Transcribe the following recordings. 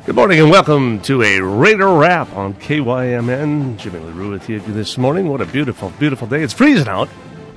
Good morning and welcome to a Raider Wrap on KYMN. Jimmy LaRue with you this morning. What a beautiful, beautiful day. It's freezing out.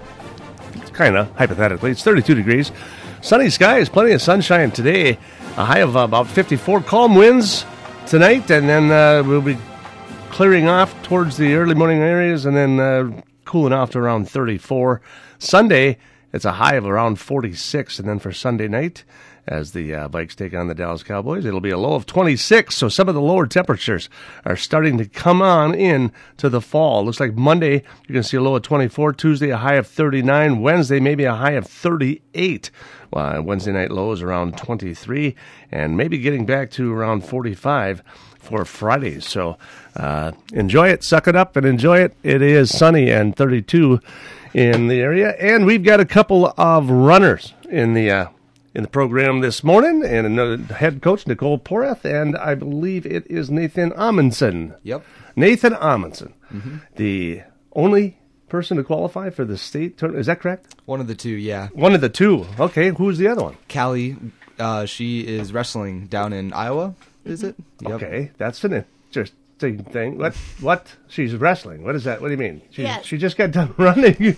It's kind of, hypothetically. It's 32 degrees. Sunny skies, plenty of sunshine today. A high of about 54. Calm winds tonight, and then we'll be clearing off towards the early morning areas and then cooling off to around 34. Sunday, it's a high of around 46, and then for Sunday night, as the Vikes take on the Dallas Cowboys, it'll be a low of 26. So some of the lower temperatures are starting to come on in to the fall. Looks like Monday, you're going to see a low of 24. Tuesday, a high of 39. Wednesday, maybe a high of 38. Wednesday night low is around 23. And maybe getting back to around 45 for Friday. So enjoy it, suck it up, and enjoy it. It is sunny and 32 in the area. And we've got a couple of runners in the program this morning, and another head coach, Nicole Porath, and I believe it is Nathan Amundsen. Yep. Nathan Amundsen, the only person to qualify for the state tournament. Is that correct? One of the two, yeah. One of the two. Okay, who's the other one? Callie, she is wrestling down in Iowa, is it? Yep. Okay, that's an interesting thing. What? She's wrestling. What is that? What do you mean? She just got done running.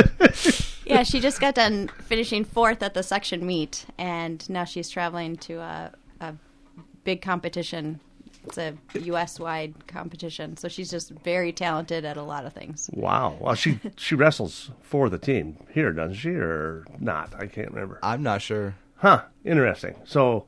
Yeah, she just got done finishing fourth at the section meet, and now she's traveling to a big competition. It's a U.S.-wide competition, so she's just very talented at a lot of things. Wow. Well, she wrestles for the team here, doesn't she, or not? I can't remember. I'm not sure. Huh. Interesting. So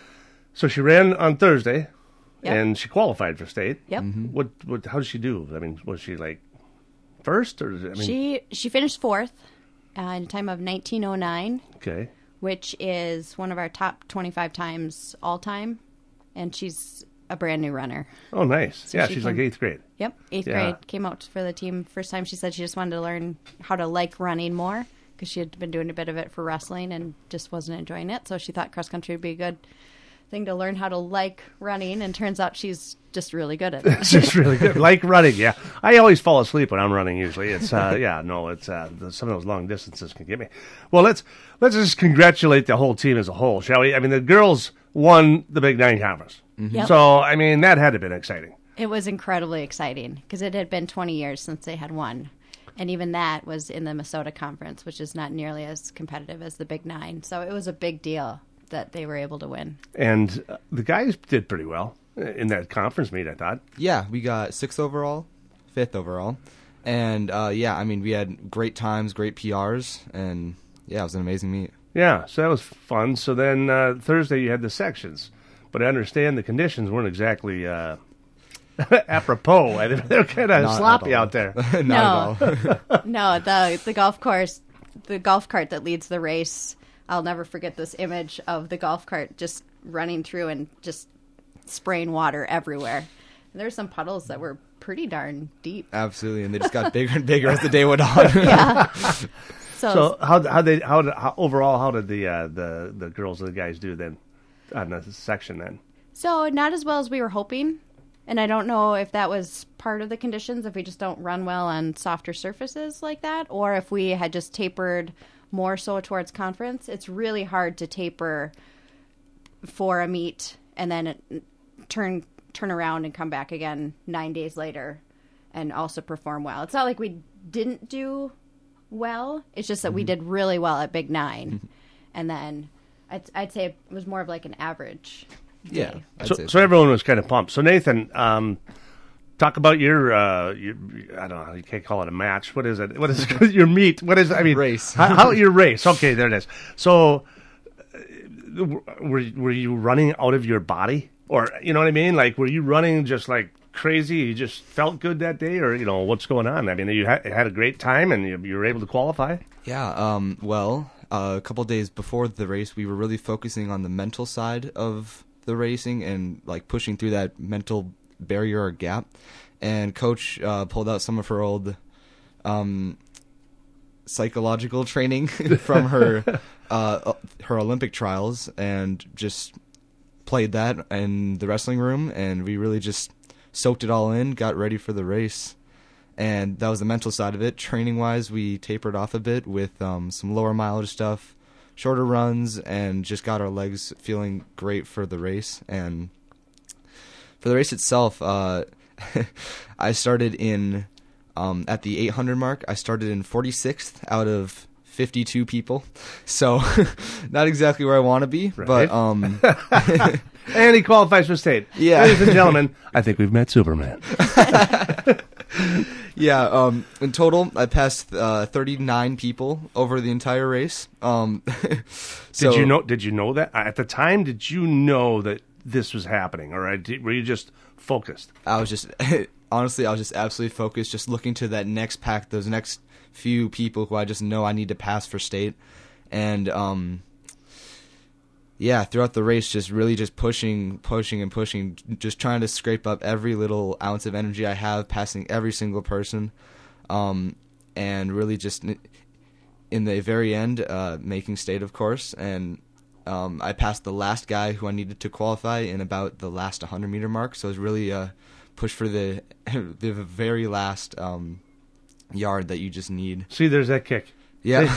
she ran on Thursday, Yep. and she qualified for state. Yep. What? How did she do? I mean, was she like first, or She finished fourth in a time of 19:09. Okay. Which is one of our top 25 times all time, and she's a brand new runner. Oh, nice. So yeah, she's like 8th grade. Yep, 8th grade. Came out for the team first time. She said she just wanted to learn how to like running more because she had been doing a bit of it for wrestling and just wasn't enjoying it. So she thought cross country would be a good thing to learn how to like running, and turns out she's just really good at it. She's really good. Like running, yeah. I always fall asleep when I'm running usually. It's some of those long distances can get me. Well, let's just congratulate the whole team as a whole, shall we? I mean, the girls won the Big Nine Conference. Yep. So, I mean, that had to have been exciting. It was incredibly exciting because it had been 20 years since they had won. And even that was in the Minnesota Conference, which is not nearly as competitive as the Big Nine. So it was a big deal that they were able to win. And the guys did pretty well in that conference meet, I thought. Yeah, we got 6th overall, 5th overall. And, I mean, we had great times, great PRs, and, yeah, it was an amazing meet. Yeah, so that was fun. So then Thursday you had the sections. But I understand the conditions weren't exactly apropos. They're kind of sloppy out there. Not at all. No, the golf course, the golf cart that leads the race, I'll never forget this image of the golf cart just running through and just spraying water everywhere. And there's some puddles that were pretty darn deep. Absolutely, and they just got bigger and bigger as the day went on. Yeah. So how overall how did the girls and the guys do then on the section then? So not as well as we were hoping. And I don't know if that was part of the conditions, if we just don't run well on softer surfaces like that, or if we had just tapered more so towards conference. It's really hard to taper for a meet and then turn around and come back again 9 days later and also perform well. It's not like we didn't do well. It's just that we did really well at Big Nine. And then I'd say it was more of like an average day. Yeah. So everyone was kind of pumped. So Nathan, talk about your I don't know, you can't call it a match. What is it? What is your meet? What is, I mean, race. How your race? Okay, there it is. So were you running out of your body? Or, you know what I mean? Like, were you running just like crazy? You just felt good that day? Or, you know, what's going on? I mean, you had a great time and you were able to qualify? Yeah, a couple days before the race, we were really focusing on the mental side of the racing and, like, pushing through that mental barrier or gap. And Coach pulled out some of her old psychological training from her Olympic trials and just played that in the wrestling room, and we really just soaked it all in, got ready for the race. And that was the mental side of it. Training-wise, we tapered off a bit with some lower mileage stuff, shorter runs, and just got our legs feeling great for the race. And For the race itself, I started in at the 800 mark. I started in 46th out of 52 people, so not exactly where I want to be. Right. But And he qualifies for state. Yeah. Ladies and gentlemen, I think we've met Superman. yeah, in total, I passed 39 people over the entire race. So, Did you know that at the time? Did you know that this was happening, or were you just focused? I was just honestly, I was just absolutely focused, just looking to that next pack, those next few people who I just know I need to pass for state, and yeah, throughout the race, just really just pushing, just trying to scrape up every little ounce of energy I have, passing every single person, and really just in the very end, making state, of course, and I passed the last guy who I needed to qualify in about the last 100-meter mark, so it was really push for the very last yard that you just need. See, there's that kick. Yeah.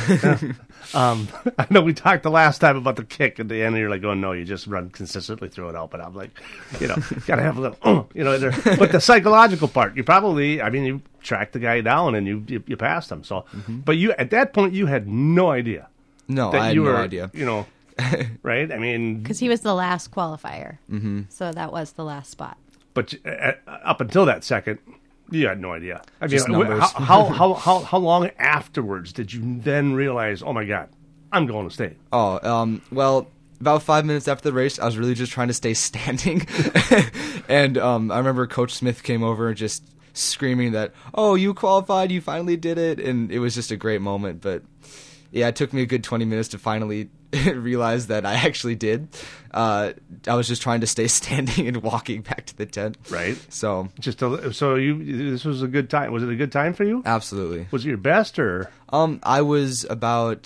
I know we talked the last time about the kick at the end, and you're like, oh, no, you just run consistently through it out. But I'm like, got to have a little, But the psychological part, you tracked the guy down and you passed him. So, But you at that point, you had no idea. No, that I had you no were, idea. Right? I mean, Because he was the last qualifier. Mm-hmm. So that was the last spot. But up until that second, you had no idea. I mean, Just numbers. how long afterwards did you then realize, oh my God, I'm going to state? Well, about 5 minutes after the race, I was really just trying to stay standing. And I remember Coach Smith came over just screaming that, oh, you qualified, you finally did it. And it was just a great moment. But yeah, it took me a good 20 minutes to finally realize that I actually did. I was just trying to stay standing and walking back to the tent. Right. So this was a good time. Was it a good time for you? absolutely. Was it your best or? I was about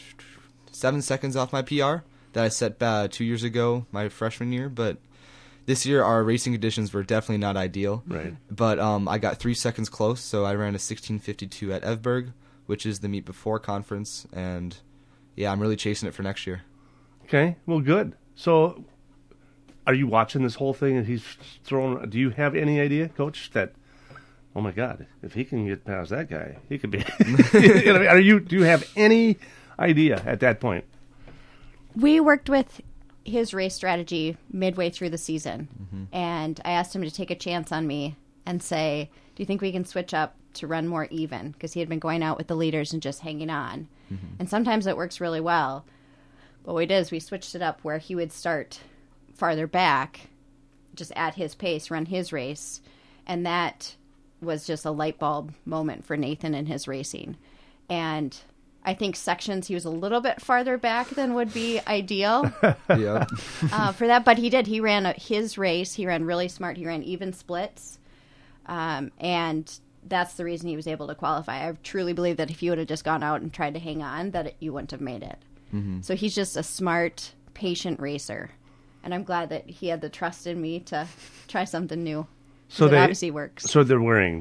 7 seconds off my PR that I set 2 years ago, my freshman year. But this year our racing conditions were definitely not ideal. Right. But I got 3 seconds close, so I ran a 16:52 at Evberg, which is the meet before conference, and yeah, I'm really chasing it for next year. Okay, well, good. So, are you watching this whole thing and he's throwing? Do you have any idea, Coach, that? Oh my God, if he can get past that guy, he could be. Do you have any idea at that point? We worked with his race strategy midway through the season, and I asked him to take a chance on me and say, do you think we can switch up to run more even? Because he had been going out with the leaders and just hanging on. And sometimes it works really well. But what we did is we switched it up where he would start farther back, just at his pace, run his race. And that was just a light bulb moment for Nathan and his racing. And I think sections he was a little bit farther back than would be ideal Yeah. for that. But he did. He ran his race. He ran really smart. He ran even splits. And that's the reason he was able to qualify. I truly believe that if you would have just gone out and tried to hang on, that you wouldn't have made it. So he's just a smart, patient racer. And I'm glad that he had the trust in me to try something new. So that obviously works. So they're wearing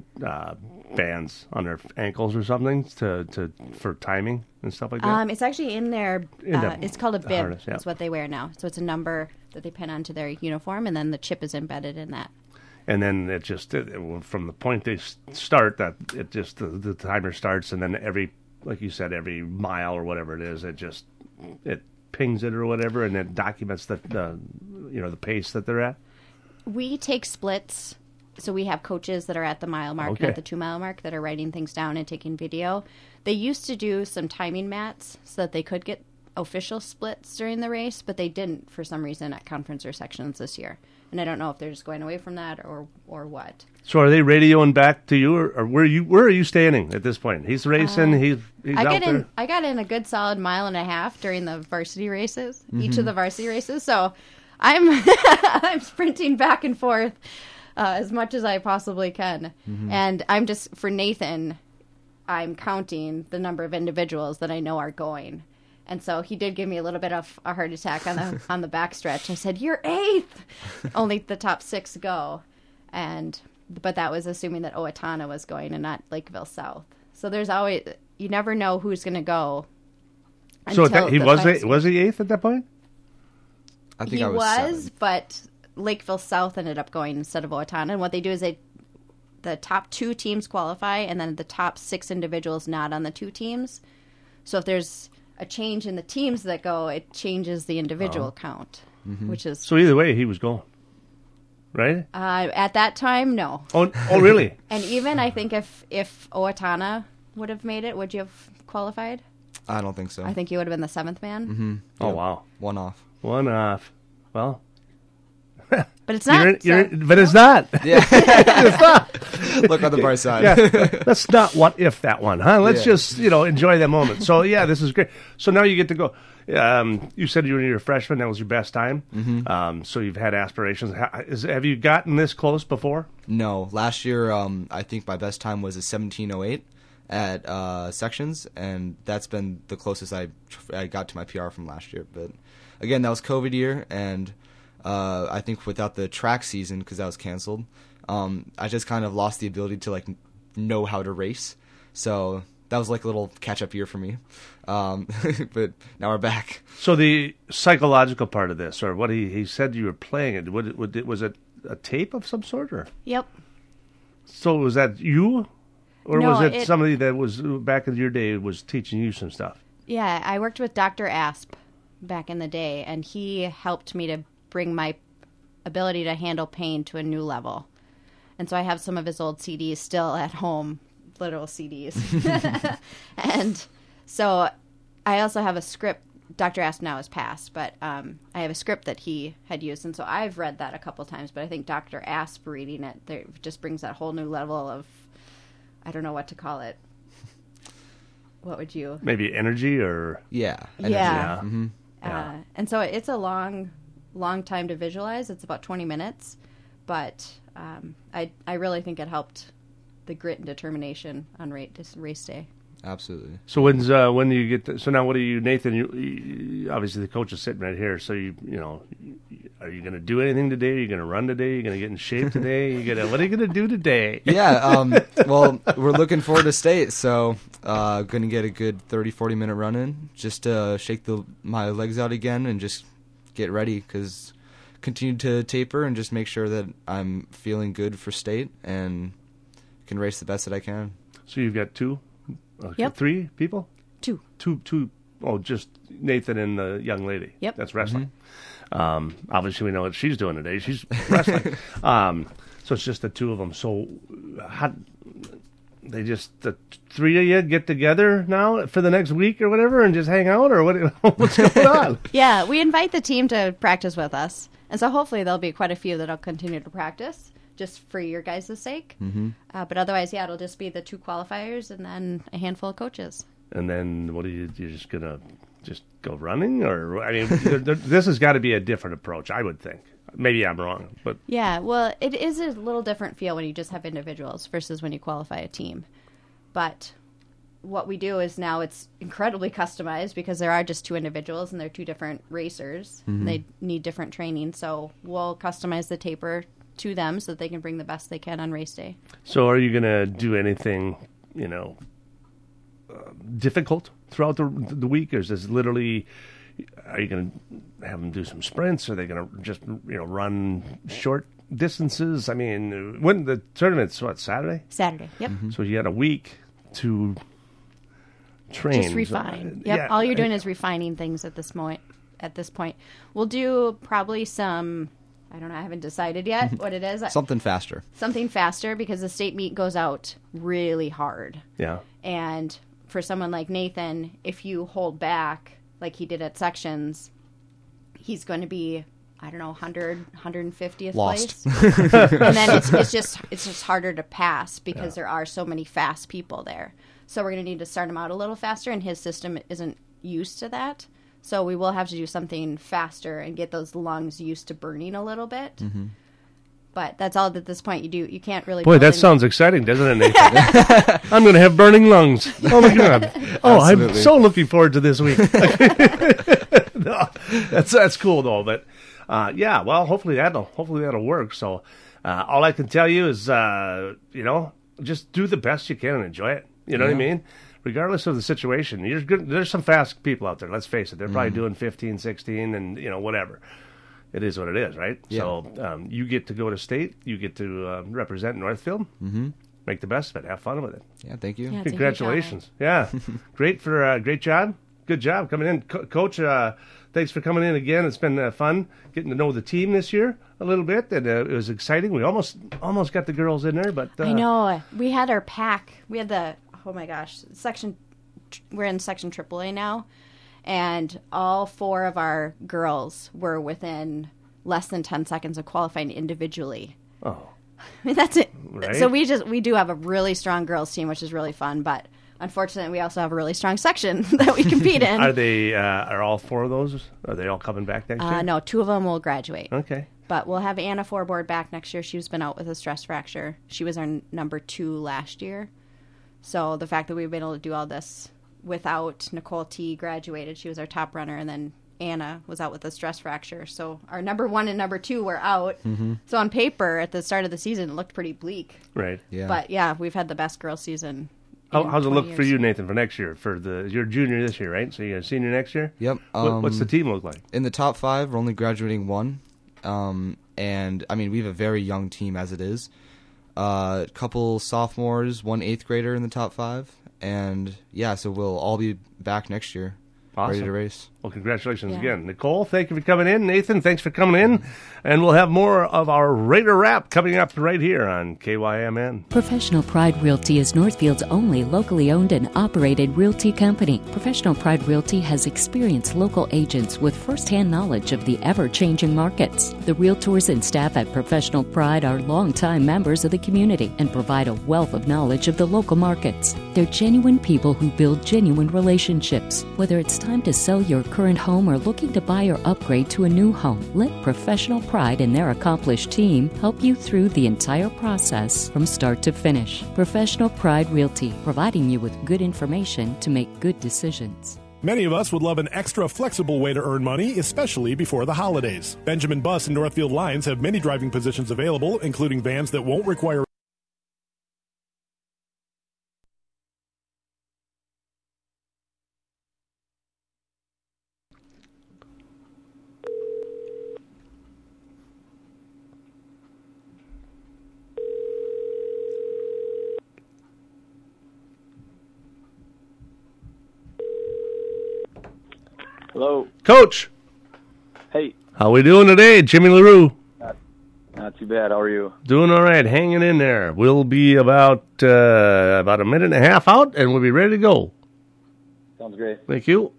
bands on their ankles or something for timing and stuff like that. It's actually in their. It's called a bib. Harness, yeah. That's what they wear now. So it's a number that they pin onto their uniform, and then the chip is embedded in that. And then it from the point they start, that it just the timer starts, and then like you said, every mile or whatever it is, it pings it or whatever, and it documents the pace that they're at. We take splits, so we have coaches that are at the mile mark and at the 2 mile mark that are writing things down and taking video. They used to do some timing mats so that they could get official splits during the race, but they didn't for some reason at conference or sections this year. And I don't know if they're just going away from that or what. So are they radioing back to you, or where are you standing at this point? He's racing. He's out there. I got in a good solid mile and a half during the varsity races, each of the varsity races. So I'm I'm sprinting back and forth as much as I possibly can, and I'm just for Nathan. I'm counting the number of individuals that I know are going. And so he did give me a little bit of a heart attack on the backstretch. I said, "You're 8th." Only the top 6 go, but that was assuming that Owatonna was going and not Lakeville South. So there's always, you never know who's going to go. So was he 8th at that point? I think he I was 7th. but Lakeville South ended up going instead of Owatonna. And what they do is the top 2 teams qualify, and then the top 6 individuals not on the 2 teams. So if there's a change in the teams that go, it changes the individual count, which is... So either way, he was going, right? At that time, no. Oh, really? And even I think if Owatonna would have made it, would you have qualified? I don't think so. I think you would have been the 7th man. Oh, wow. One off. One off. Well... But it's not. But it's not. Yeah. It's not. Look on the bright side. Yeah. Let's not what if that one, huh? Let's Yeah. just, enjoy that moment. So, yeah, this is great. So now you get to go. You said you were a freshman. That was your best time. Mm-hmm. So you've had aspirations. Have you gotten this close before? No. Last year, I think my best time was a 17:08 at sections, and that's been the closest I got to my PR from last year. But again, that was COVID year, and I think without the track season, because that was canceled, I just kind of lost the ability to know how to race. So that was like a little catch-up year for me. But now we're back. So the psychological part of this, or what he said you were playing it, was it a tape of some sort? Or? Yep. So was that you? Or No, was it somebody that was back in your day was teaching you some stuff? Yeah, I worked with Dr. Asp back in the day, and he helped me to bring my ability to handle pain to a new level. And so I have some of his old CDs still at home, literal CDs. And so I also have a script. Dr. Asp now has passed, but I have a script that he had used. And so I've read that a couple times, but I think Dr. Asp reading it just brings that whole new level of, I don't know what to call it. What would you? Maybe energy or... Yeah. Yeah. Mm-hmm. Yeah. And so it's a long time to visualize. It's about 20 minutes, but I really think it helped the grit and determination on race day. Absolutely. So when do you get? So now, what are you, Nathan? You obviously the coach is sitting right here. So are you going to do anything today? Are you going to run today? Are you going to get in shape today? What are you going to do today? Yeah. Well, we're looking forward to state, so going to get a good 30-40 minute run in, just to shake my legs out again and just get ready, because continue to taper and just make sure that I'm feeling good for state and can race the best that I can. So you've got 2? Okay, Yep. 3 people? 2. Two. Oh, just Nathan and the young lady. Yep. That's wrestling. Obviously, we know what she's doing today. She's wrestling. So it's just the 2 of them. So how they just the 3 of you get together now for the next week or whatever and just hang out, or what's going on? Yeah, we invite the team to practice with us, and so hopefully there'll be quite a few that'll continue to practice, just for your guys' sake. Mm-hmm. But otherwise, yeah, it'll just be the 2 qualifiers and then a handful of coaches. And then what are you're just gonna just go running, or I mean, this has got to be a different approach, I would think. Maybe I'm wrong, but Yeah, well, it is a little different feel when you just have individuals versus when you qualify a team. But what we do is now it's incredibly customized, because there are just 2 individuals and they're 2 different racers. Mm-hmm. And they need different training, so we'll customize the taper to them so that they can bring the best they can on race day. So are you going to do anything, difficult throughout the week? Or is this literally, are you going to have them do some sprints? Are they going to just, run short distances? I mean, when the tournament's, Saturday? Saturday, yep. Mm-hmm. So you had a week to train. Just refine. Yep. Yeah. All you're doing is refining things at this point. We'll do probably some, I don't know, I haven't decided yet what it is. Something faster. Something faster, because the state meet goes out really hard. Yeah. And for someone like Nathan, if you hold back like he did at sections, he's going to be, I don't know, 150th Lost. place. And then it's just harder to pass, because there are so many fast people there. So we're going to need to start him out a little faster, and his system isn't used to that. So we will have to do something faster and get those lungs used to burning a little bit. Mm-hmm. But that's all at this point you do. You can't really... Boy, that sounds exciting, doesn't it, Nathan? I'm going to have burning lungs. Oh, my God. Oh, I'm so looking forward to this week. No, that's cool, though. But, yeah, well, hopefully that'll work. So all I can tell you is, just do the best you can and enjoy it. You know what I mean? Regardless of the situation. There's some fast people out there, let's face it. They're probably doing 15, 16, and, whatever. it is what it is, right? Yeah. So you get to go to state. You get to represent Northfield. Mm-hmm. Make the best of it. Have fun with it. Yeah, thank you. Yeah, Congratulations. Yeah. Great job. Good job coming in. Coach, thanks for coming in again. It's been fun getting to know the team this year a little bit, and it was exciting. We almost got the girls in there, but... I know. We had our pack. We had oh my gosh, we're in section AAA now, and all 4 of our girls were within less than 10 seconds of qualifying individually. Oh. I mean, that's it. Right. So we do have a really strong girls team, which is really fun, but unfortunately we also have a really strong section that we compete in. Are all 4 of those, are they all coming back next year? No, 2 of them will graduate. Okay. But we'll have Anna Forboard back next year. She's been out with a stress fracture. She was our number 2 last year. So the fact that we've been able to do all this without Nicole T graduated, she was our top runner, and then Anna was out with a stress fracture. So our number 1 and number 2 were out. Mm-hmm. So on paper, at the start of the season, it looked pretty bleak. Right. Yeah. But yeah, we've had the best girls season. How's it 20 look years. for you, Nathan, for next year? You're junior this year, right? So you're a senior next year? Yep. What's the team look like? In the top 5, we're only graduating 1. And, I mean, we have a very young team as it is. A couple sophomores, 1 8th grader in the top 5. And, yeah, so we'll all be back next year. Awesome. Ready to race. Well, congratulations Yeah. again. Nicole, thank you for coming in. Nathan, thanks for coming in. And we'll have more of our Raider Wrap coming up right here on KYMN. Professional Pride Realty is Northfield's only locally owned and operated realty company. Professional Pride Realty has experienced local agents with firsthand knowledge of the ever-changing markets. The realtors and staff at Professional Pride are longtime members of the community and provide a wealth of knowledge of the local markets. They're genuine people who build genuine relationships. Whether it's time to sell your current home or looking to buy or upgrade to a new home, let Professional Pride and their accomplished team help you through the entire process from start to finish. Professional Pride Realty, providing you with good information to make good decisions. Many of us would love an extra flexible way to earn money, especially before the holidays. Benjamin Bus and Northfield Lions have many driving positions available, including vans that won't require Hello. Coach, Hey. how we doing today? Jimmy LaRue. Not too bad. How are you? Doing all right, hanging in there. We'll be about a minute and a half out, and we'll be ready to go. Sounds great. Thank you.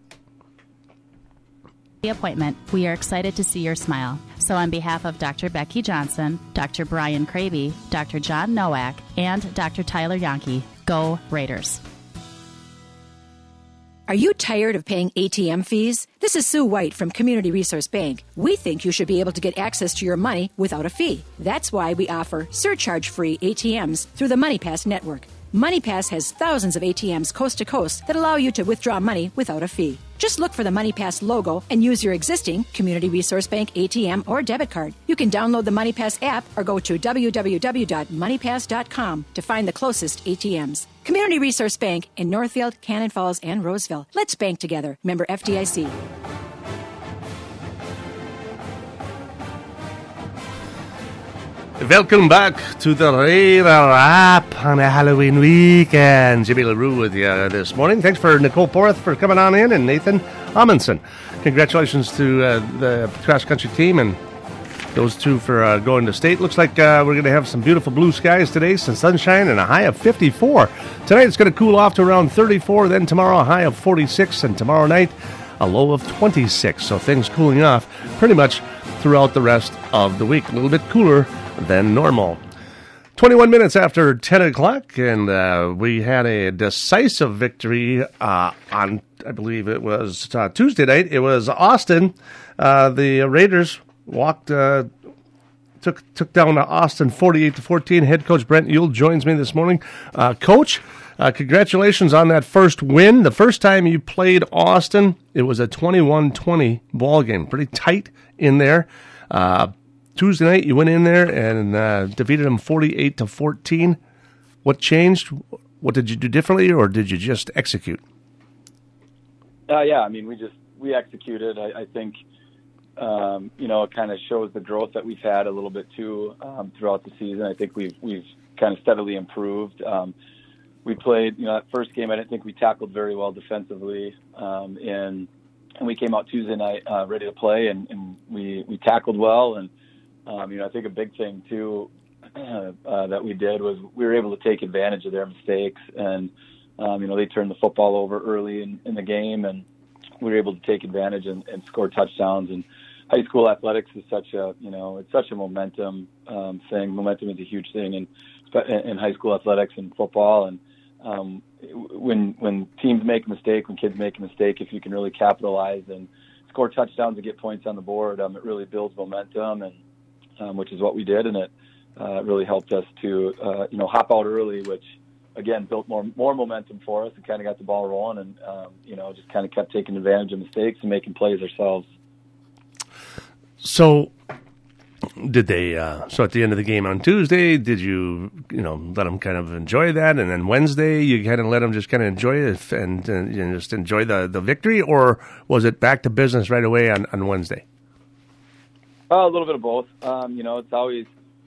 The appointment. We are excited to see your smile. So on behalf of Dr. Becky Johnson, Dr. Brian Kraby, Dr. John Nowak, and Dr. Tyler Yonke, go Raiders. Are you tired of paying ATM fees? This is Sue White from Community Resource Bank. We think you should be able to get access to your money without a fee. That's why we offer surcharge-free ATMs through the MoneyPass network. MoneyPass has thousands of ATMs coast to coast that allow you to withdraw money without a fee. Just look for the MoneyPass logo and use your existing Community Resource Bank ATM or debit card. You can download the MoneyPass app or go to www.moneypass.com to find the closest ATMs. Community Resource Bank in Northfield, Cannon Falls, and Roseville. Let's bank together. Member FDIC. Welcome back to the Raider Wrap on a Halloween weekend. Jimmy LaRue with you this morning. Thanks for Nicole Porth for coming on in, and Nathan Amundsen. Congratulations to the cross-country team and those two for going to state. Looks like we're going to have some beautiful blue skies today, some sunshine, and a high of 54. Tonight it's going to cool off to around 34, then tomorrow a high of 46, and tomorrow night a low of 26. So things cooling off pretty much throughout the rest of the week. A little bit cooler than normal. 21 minutes after 10 o'clock, and we had a decisive victory on, I believe it was Tuesday night. It was Austin. The Raiders took down Austin 48-14. Head coach Brent Yule joins me this morning. Coach, congratulations on that first win. The first time you played Austin, it was a 21-20 ball game. Pretty tight in there. Tuesday night, you went in there and defeated them 48-14. What changed? What did you do differently, or did you just execute? Yeah, I mean, we executed. I think it kind of shows the growth that we've had a little bit too throughout the season. I think we've kind of steadily improved. We played, that first game, I didn't think we tackled very well defensively, and we came out Tuesday night ready to play, and we tackled well. And I think a big thing too that we did was we were able to take advantage of their mistakes, and they turned the football over early in the game, and we were able to take advantage and score touchdowns. And high school athletics is such a it's such a momentum thing. Momentum is a huge thing in high school athletics and football. And when teams make a mistake, when kids make a mistake, if you can really capitalize and score touchdowns and get points on the board, it really builds momentum, and which is what we did, and it really helped us to hop out early, which again built more momentum for us and kind of got the ball rolling, and just kind of kept taking advantage of mistakes and making plays ourselves. So did they? So at the end of the game on Tuesday, did you let them kind of enjoy that, and then Wednesday you kind of let them just kind of enjoy it and just enjoy the victory, or was it back to business right away on Wednesday? A little bit of both. It's always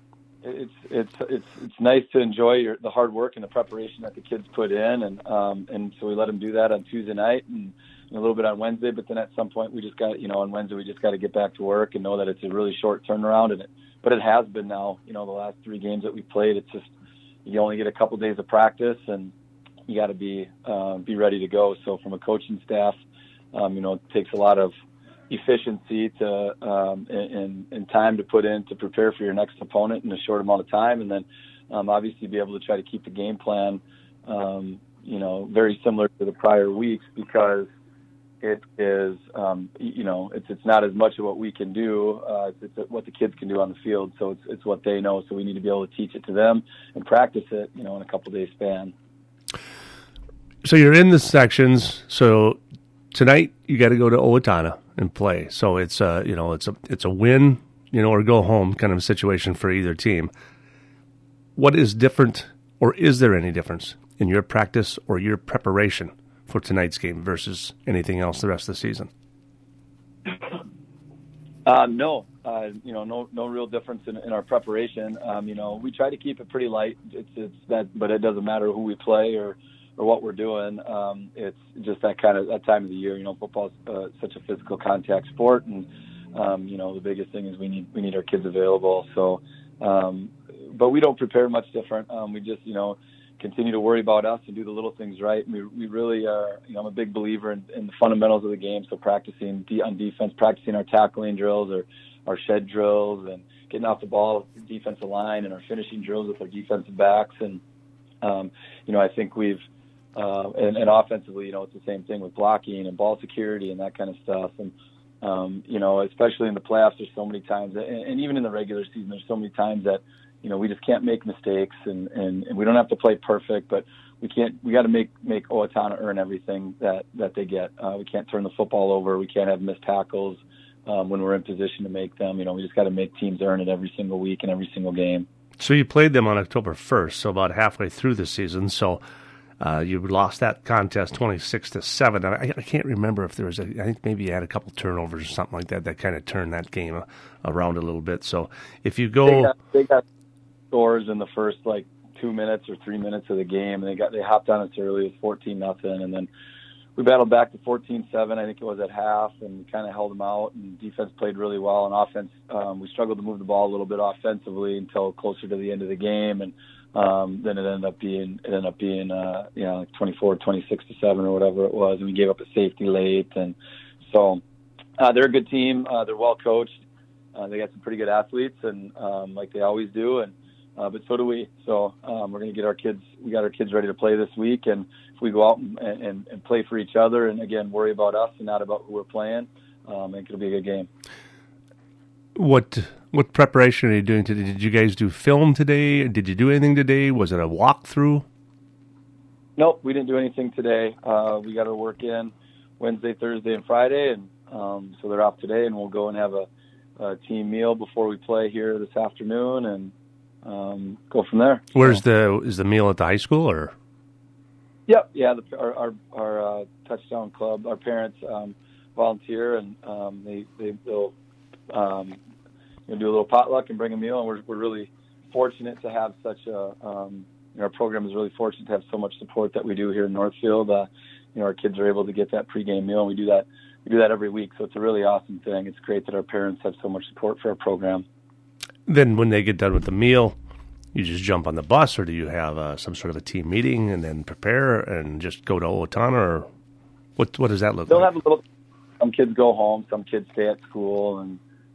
it's nice to enjoy the hard work and the preparation that the kids put in, and so we let them do that on Tuesday night and a little bit on Wednesday, but then at some point we just got, on Wednesday we just got to get back to work and know that it's a really short turnaround, but it has been now, the last 3 games that we played, it's just, you only get a couple days of practice and you got to be ready to go. So from a coaching staff, it takes a lot of efficiency to and time to put in to prepare for your next opponent in a short amount of time, and then obviously be able to try to keep the game plan, very similar to the prior weeks, because it is, it's not as much of what we can do. It's what the kids can do on the field. So it's what they know. So we need to be able to teach it to them and practice it, in a couple days span. So you're in the sections. So tonight you got to go to Owatonna and play. So it's a win, or go home kind of a situation for either team. What is different, or is there any difference in your practice or your preparation for tonight's game versus anything else the rest of the season? No, no real difference in our preparation. We try to keep it pretty light. It's that, but it doesn't matter who we play or what we're doing. It's just that time of the year. Football is such a physical contact sport, and the biggest thing is we need our kids available. So, but we don't prepare much different. We just continue to worry about us and do the little things right. We really are, I'm a big believer in the fundamentals of the game. So practicing on defense, practicing our tackling drills or our shed drills, and getting off the ball with the defensive line, and our finishing drills with our defensive backs. And, I think we've, and offensively, it's the same thing with blocking and ball security and that kind of stuff. And, especially in the playoffs, there's so many times, and even in the regular season, there's so many times that, we just can't make mistakes, and we don't have to play perfect, but we got to make Owatonna earn everything that they get. We can't turn the football over. We can't have missed tackles when we're in position to make them. We just got to make teams earn it every single week and every single game. So you played them on October 1st, so about halfway through the season. So you lost that contest 26-7. I can't remember if there was I think maybe you had a couple turnovers or something like that kind of turned that game around a little bit. So if you go, they got scores in the first 2 minutes or 3 minutes of the game, and they hopped on us early. It was 14-0, and then we battled back to 14-7. I think it was at half, and we kind of held them out. And defense played really well. And offense, we struggled to move the ball a little bit offensively until closer to the end of the game, and then it ended up being 24, 26-7 or whatever it was, and we gave up a safety late. And so they're a good team. They're well coached. They got some pretty good athletes, and like they always do, and but so do we. So we're going to get our kids. We got our kids ready to play this week, and if we go out and play for each other, and again worry about us and not about who we're playing, I think it'll be a good game. What preparation are you doing today? Did you guys do film today? Did you do anything today? Was it a walkthrough? Nope, we didn't do anything today. We got our work in Wednesday, Thursday, and Friday, and so they're off today, and we'll go and have a team meal before we play here this afternoon, and go from there. Is the meal at the high school, or? Yep, yeah. Our touchdown club, our parents volunteer, and they'll do a little potluck and bring a meal. And we're really fortunate to have such a our program is really fortunate to have so much support that we do here in Northfield. Our kids are able to get that pregame meal, and we do that every week. So it's a really awesome thing. It's great that our parents have so much support for our program. Then when they get done with the meal, you just jump on the bus, or do you have some sort of a team meeting and then prepare and just go to Owatonna, or what does that look like? They'll have a little. Some kids go home, some kids stay at school, and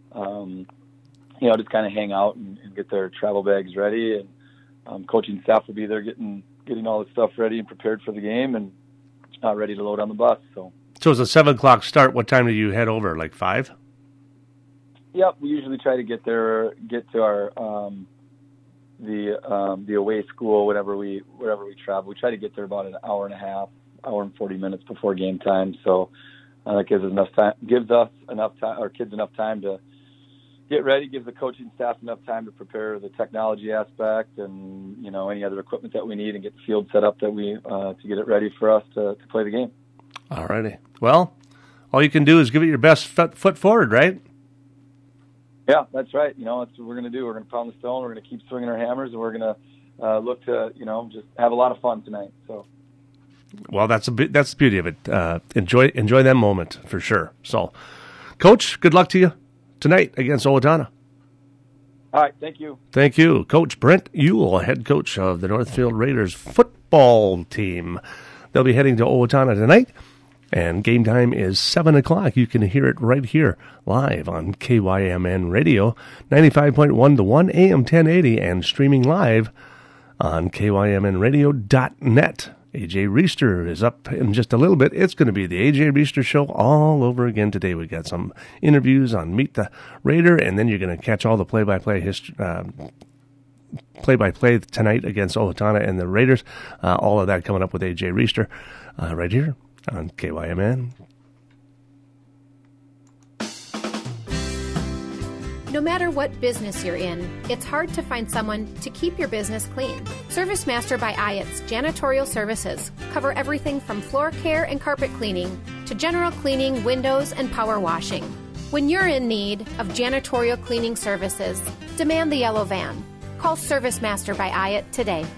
just kind of hang out and get their travel bags ready. And coaching staff will be there getting all the stuff ready and prepared for the game and ready to load on the bus. So it's a 7:00 start. What time do you head over? Like 5? Yep, we usually try to get to our the away school wherever we travel. We try to get there about an hour and a half, hour and 40 minutes before game time. So that gives us enough time, our kids enough time to get ready, gives the coaching staff enough time to prepare the technology aspect and any other equipment that we need, and get the field set up that we to get it ready for us to play the game. All righty. Well, all you can do is give it your best foot forward, right? Yeah, that's right. That's what we're going to do. We're going to pound the stone. We're going to keep swinging our hammers, and we're going to look to just have a lot of fun tonight. So. Well, that's the beauty of it. Enjoy that moment for sure. So, Coach, good luck to you tonight against Owatonna. All right, thank you. Thank you. Coach Brent Ewell, head coach of the Northfield Raiders football team. They'll be heading to Owatonna tonight, and game time is 7 o'clock. You can hear it right here live on KYMN Radio, 95.1 to 1 AM 1080, and streaming live on KYMNradio.net. AJ Reister is up in just a little bit. It's going to be the AJ Reister Show all over again today. We've got some interviews on Meet the Raider, and then you're going to catch all the play-by-play tonight against Owatonna and the Raiders. All of that coming up with AJ Reister right here on KYMN. No matter what business you're in, it's hard to find someone to keep your business clean. ServiceMaster by Ayatt's janitorial services cover everything from floor care and carpet cleaning to general cleaning, windows, and power washing. When you're in need of janitorial cleaning services, demand the yellow van. Call ServiceMaster by Ayatt today.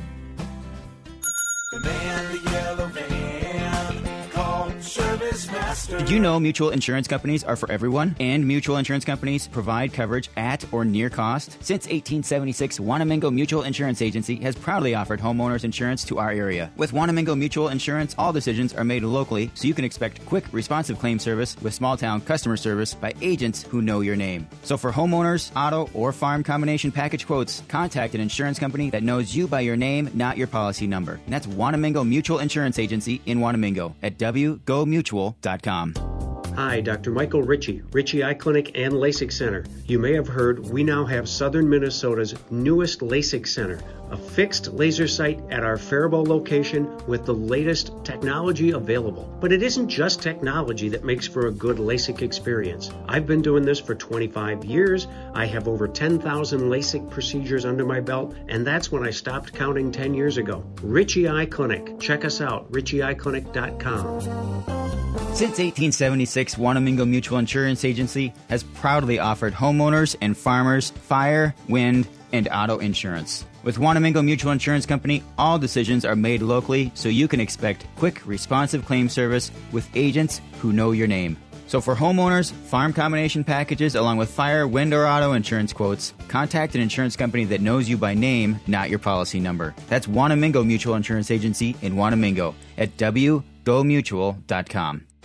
Demand the yellow van. Call ServiceMaster. Did you know mutual insurance companies are for everyone? And mutual insurance companies provide coverage at or near cost? Since 1876, Wanamingo Mutual Insurance Agency has proudly offered homeowners insurance to our area. With Wanamingo Mutual Insurance, all decisions are made locally, so you can expect quick, responsive claim service with small-town customer service by agents who know your name. So for homeowners, auto, or farm combination package quotes, contact an insurance company that knows you by your name, not your policy number. And that's Wanamingo Mutual Insurance Agency in Wanamingo at wgomutual.com. Hi, Dr. Michael Ritchie, Ritchie Eye Clinic and LASIK Center. You may have heard we now have Southern Minnesota's newest LASIK Center, a fixed laser site at our Faribault location with the latest technology available. But it isn't just technology that makes for a good LASIK experience. I've been doing this for 25 years. I have over 10,000 LASIK procedures under my belt, and that's when I stopped counting 10 years ago. Ritchie Eye Clinic. Check us out, ritchieeyeclinic.com. Since 1876, Wanamingo Mutual Insurance Agency has proudly offered homeowners and farmers fire, wind, and auto insurance. With Wanamingo Mutual Insurance Company, all decisions are made locally, so you can expect quick, responsive claim service with agents who know your name. So for homeowners, farm combination packages, along with fire, wind, or auto insurance quotes, contact an insurance company that knows you by name, not your policy number. That's Wanamingo Mutual Insurance Agency in Wanamingo at wgomutual.com.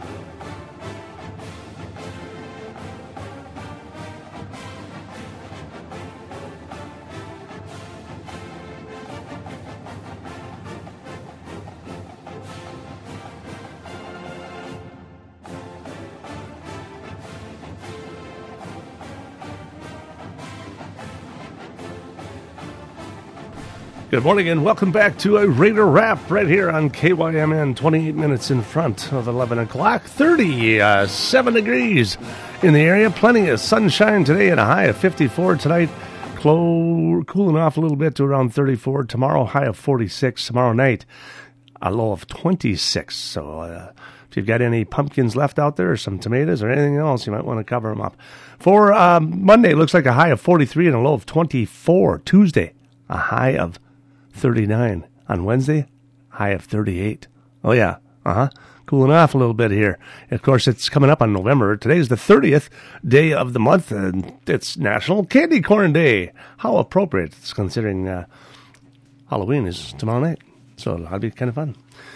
Good morning and welcome back to a Raider Wrap right here on KYMN, 28 minutes in front of 11 o'clock, 37 degrees in the area, plenty of sunshine today and a high of 54 tonight, cooling off a little bit to around 34, tomorrow high of 46, tomorrow night a low of 26, so If you've got any pumpkins left out there or some tomatoes or anything else, you might want to cover them up. For Monday, it looks like a high of 43 and a low of 24. Tuesday, a high of 39. On Wednesday, high of 38. Oh, yeah. Cooling off a little bit here. Of course, it's coming up on November. Today's the 30th day of the month, and it's National Candy Corn Day. How appropriate. It's considering Halloween is tomorrow night, so that'll be kind of fun.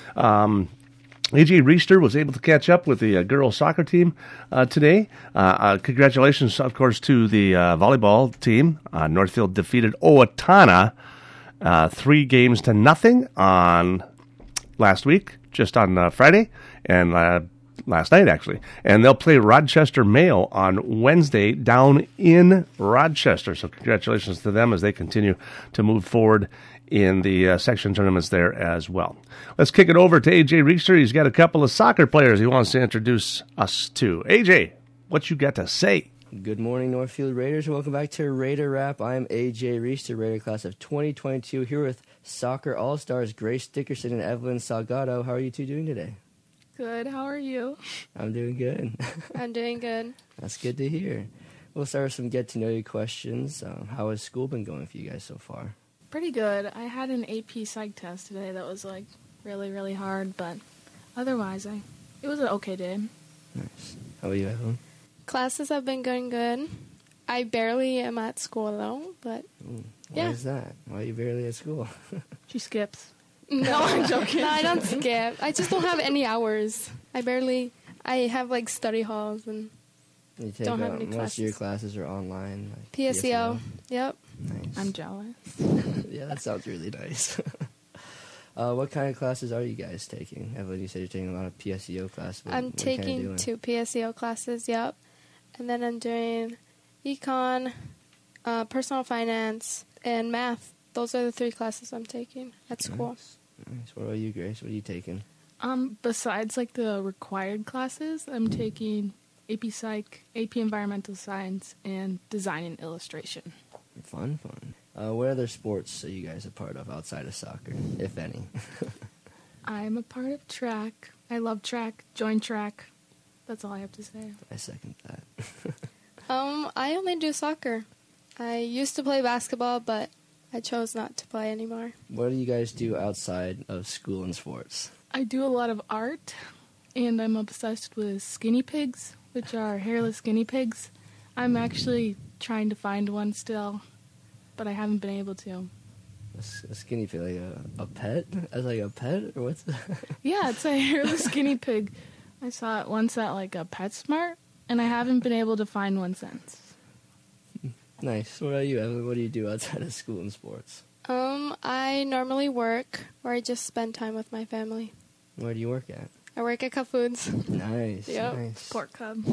AJ Reister was able to catch up with the girls soccer team today. Congratulations, of course, to the volleyball team. Northfield defeated Owatonna 3-0 on last week, just on Friday, and last night, actually. And they'll play Rochester Mayo on Wednesday down in Rochester. So congratulations to them as they continue to move forward in the section tournaments there as well. Let's kick it over to AJ Reister. He's got a couple of soccer players he wants to introduce us to. AJ, what you got to say? Good morning, Northfield Raiders. Welcome back to Raider Rap. I'm AJ Reister, Raider class of 2022, here with soccer all-stars Grace Dickerson and Evelyn Salgado. How are you two doing today? Good. How are you? I'm doing good. I'm doing good. That's good to hear. We'll start with some get-to-know-you questions. How has school been going for you guys so far? Pretty good. I had an AP Psych test today that was, really, really hard, but otherwise, it was an okay day. Nice. How about you, Evelyn? Classes have been going good. I barely am at school, though, but Why is that? Why are you barely at school? She skips. No, I'm joking. No, I don't skip. I just don't have any hours. I have, study halls and You take don't have any most of your classes are online. Like PSEO. Yep. Nice. I'm jealous. Yeah, that sounds really nice. What kind of classes are you guys taking? Evelyn, you said you're taking a lot of PSEO classes. I'm taking 2 PSEO classes, yep. And then I'm doing econ, personal finance, and math. Those are the 3 classes I'm taking at school. Nice. What about you, Grace? What are you taking? Besides, the required classes, I'm taking AP Psych, AP Environmental Science, and Design and Illustration. Fun. What other sports are you guys a part of outside of soccer, if any? I'm a part of track. I love track. Join track. That's all I have to say. I second that. I only do soccer. I used to play basketball, but I chose not to play anymore. What do you guys do outside of school and sports? I do a lot of art, and I'm obsessed with skinny pigs, which are hairless guinea pigs. I'm actually trying to find one still, but I haven't been able to. A skinny pig, like a pet? As like a pet, or what's that? Yeah, it's a hairless guinea pig. I saw it once at a PetSmart, and I haven't been able to find one since. Nice. What about you, Evelyn? What do you do outside of school and sports? I normally work, or I just spend time with my family. Where do you work at? I work at Cup Foods. Nice. Yep. Nice. Pork Cub.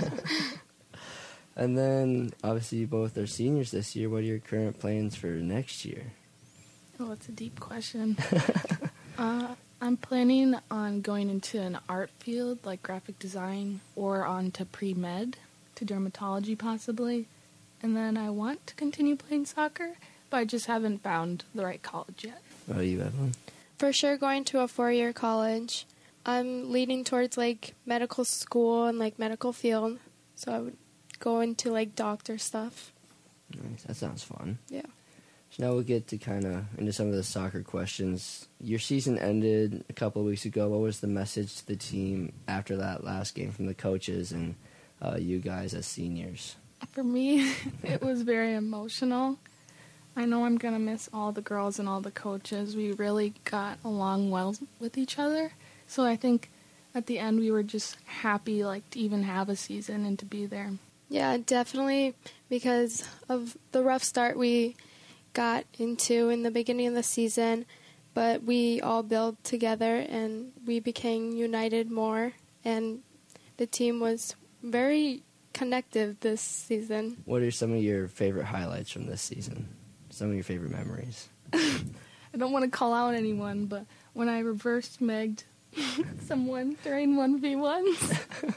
And then, obviously, you both are seniors this year. What are your current plans for next year? Oh, it's a deep question. I'm planning on going into an art field, like graphic design, or on to pre-med, to dermatology possibly. And then I want to continue playing soccer, but I just haven't found the right college yet. What about you, Evelyn? For sure going to a 4-year college. I'm leaning towards medical school and medical field, so I would go into doctor stuff. Nice. That sounds fun. Yeah. So now we'll get to kind of into some of the soccer questions. Your season ended a couple of weeks ago. What was the message to the team after that last game from the coaches and you guys as seniors? For me, it was very emotional. I know I'm going to miss all the girls and all the coaches. We really got along well with each other. So I think at the end we were just happy to even have a season and to be there. Yeah, definitely, because of the rough start we got into in the beginning of the season, but we all built together and we became united more, and the team was very connected this season. What are some of your favorite highlights from this season? Some of your favorite memories? I don't want to call out anyone, but when I reversed Megged someone during 1v1s.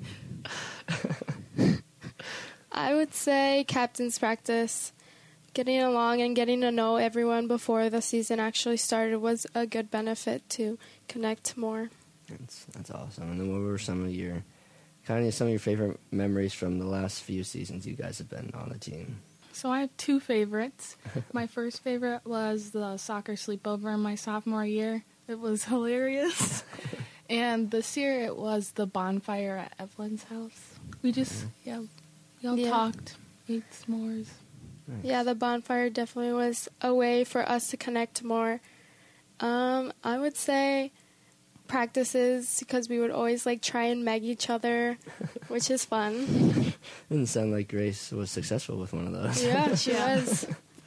I would say captain's practice. Getting along and getting to know everyone before the season actually started was a good benefit to connect more. That's awesome. And then what were some of your favorite memories from the last few seasons you guys have been on the team? So I have two favorites. My first favorite was the soccer sleepover in my sophomore year. It was hilarious. And this year it was the bonfire at Evelyn's house. We just, we all talked, ate s'mores. Nice. Yeah, the bonfire definitely was a way for us to connect more. I would say practices, because we would always try and meg each other, which is fun. Didn't sound like Grace was successful with one of those. Yeah, she was.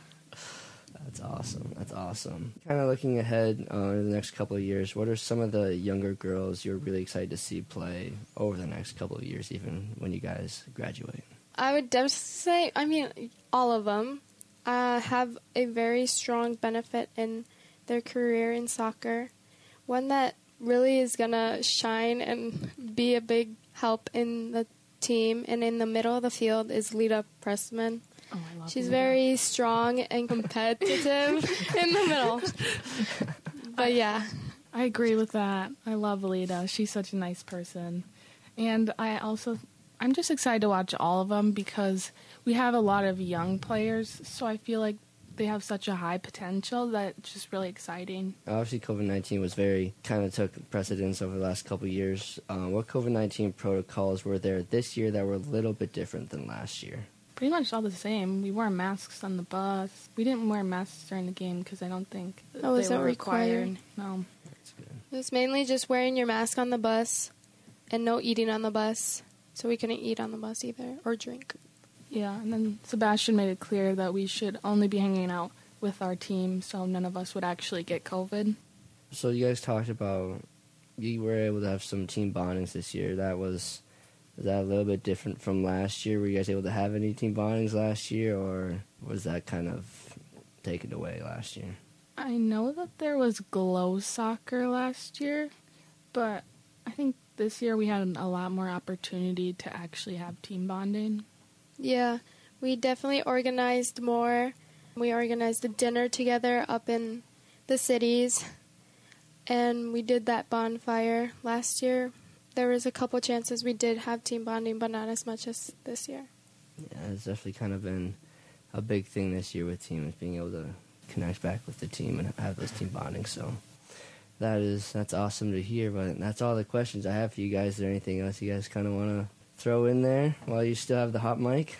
That's awesome. Kind of looking ahead in the next couple of years, what are some of the younger girls you're really excited to see play over the next couple of years, even when you guys graduate? I would definitely say, all of them have a very strong benefit in their career in soccer. One that really is going to shine and be a big help in the team and in the middle of the field is Lita Pressman. Oh, I love She's Lita. Very strong and competitive in the middle. But yeah. I agree with that. I love Lita. She's such a nice person. And I'm just excited to watch all of them because we have a lot of young players, so I feel like they have such a high potential that it's just really exciting. Obviously, COVID-19 kind of took precedence over the last couple of years. What COVID-19 protocols were there this year that were a little bit different than last year? Pretty much all the same. We wore masks on the bus. We didn't wear masks during the game because I don't think they were required. No. That's good. It was mainly just wearing your mask on the bus and no eating on the bus. So we couldn't eat on the bus either or drink. Yeah, and then Sebastian made it clear that we should only be hanging out with our team so none of us would actually get COVID. So you guys talked about you were able to have some team bondings this year. Was that a little bit different from last year? Were you guys able to have any team bondings last year, or was that kind of taken away last year? I know that there was glow soccer last year, but I think this year we had a lot more opportunity to actually have team bonding. Yeah, we definitely organized more. We organized a dinner together up in the cities, and we did that bonfire last year. There was a couple chances we did have team bonding, but not as much as this year. Yeah, it's definitely kind of been a big thing this year with teams, being able to connect back with the team and have those team bondings. So that's awesome to hear, but that's all the questions I have for you guys. Is there anything else you guys kind of want to throw in there while you still have the hot mic?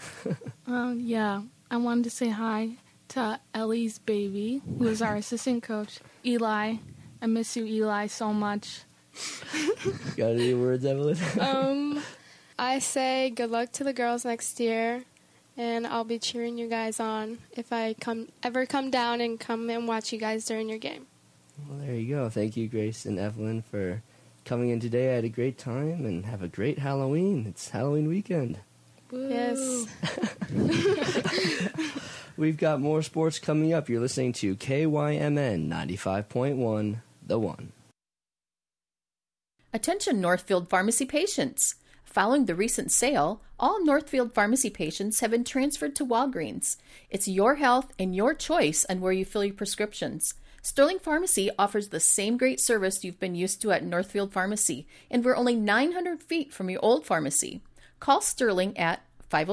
Yeah, I wanted to say hi to Ellie's baby, who is our assistant coach, Eli. I miss you, Eli, so much. Got any words, Evelyn? I say good luck to the girls next year, and I'll be cheering you guys on if I ever come down and come and watch you guys during your game. Well, there you go. Thank you, Grace and Evelyn, for coming in today. I had a great time, and have a great Halloween. It's Halloween weekend. Woo. Yes. We've got more sports coming up. You're listening to KYMN 95.1, The One. Attention Northfield Pharmacy patients. Following the recent sale, all Northfield Pharmacy patients have been transferred to Walgreens. It's your health and your choice on where you fill your prescriptions. Sterling Pharmacy offers the same great service you've been used to at Northfield Pharmacy, and we're only 900 feet from your old pharmacy. Call Sterling at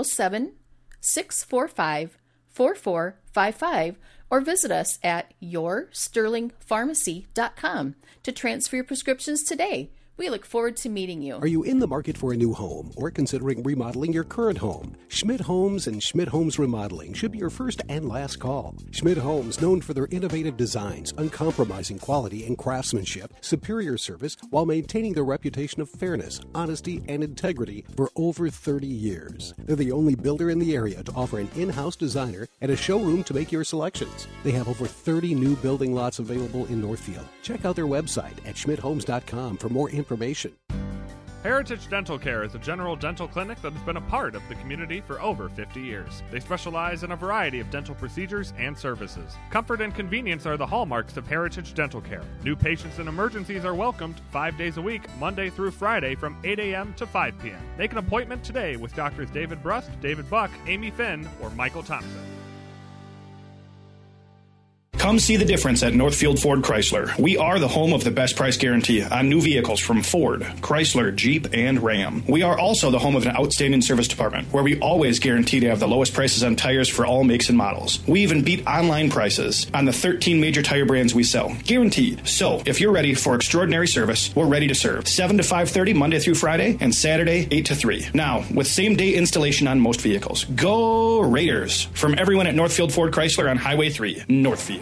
507-645-4455 or visit us at yoursterlingpharmacy.com to transfer your prescriptions today. We look forward to meeting you. Are you in the market for a new home or considering remodeling your current home? Schmidt Homes and Schmidt Homes Remodeling should be your first and last call. Schmidt Homes, known for their innovative designs, uncompromising quality and craftsmanship, superior service, while maintaining their reputation of fairness, honesty, and integrity for over 30 years. They're the only builder in the area to offer an in-house designer and a showroom to make your selections. They have over 30 new building lots available in Northfield. Check out their website at schmidthomes.com for more information. Heritage Dental Care is a general dental clinic that has been a part of the community for over 50 years. They specialize in a variety of dental procedures and services. Comfort and convenience are the hallmarks of Heritage Dental Care. New patients and emergencies are welcomed 5 days a week, Monday through Friday from 8 a.m. to 5 p.m. Make an appointment today with Doctors David Brust, David Buck, Amy Finn, or Michael Thompson. Come see the difference at Northfield Ford Chrysler. We are the home of the best price guarantee on new vehicles from Ford, Chrysler, Jeep, and Ram. We are also the home of an outstanding service department where we always guarantee to have the lowest prices on tires for all makes and models. We even beat online prices on the 13 major tire brands we sell. Guaranteed. So, if you're ready for extraordinary service, we're ready to serve. 7 to 5:30 Monday through Friday and Saturday 8 to 3. Now, with same-day installation on most vehicles. Go Raiders! From everyone at Northfield Ford Chrysler on Highway 3, Northfield.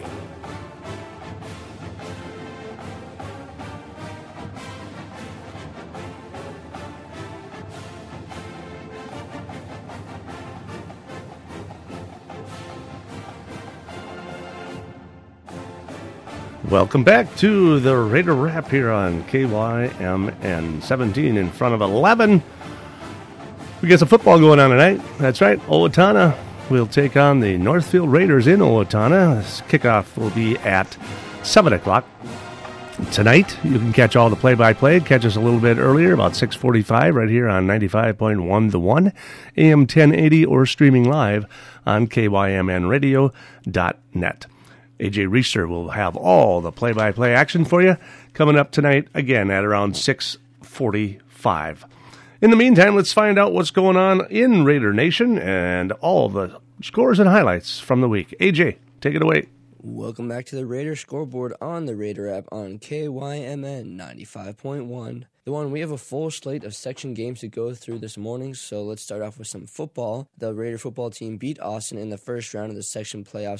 Welcome back to the Raider Wrap here on KYMN 17 in front of 11. We got some football going on tonight. That's right, Owatonna will take on the Northfield Raiders in Owatonna. This kickoff will be at 7 o'clock tonight. You can catch all the play-by-play. Catch us a little bit earlier, about 6:45, right here on 95.1 The One, AM 1080, or streaming live on KYMNradio.net. AJ Reister will have all the play-by-play action for you coming up tonight, again, at around 6:45. In the meantime, let's find out what's going on in Raider Nation and all the scores and highlights from the week. AJ, take it away. Welcome back to the Raider scoreboard on the Raider app on KYMN 95.1. The One, we have a full slate of section games to go through this morning, so let's start off with some football. The Raider football team beat Austin in the first round of the section playoffs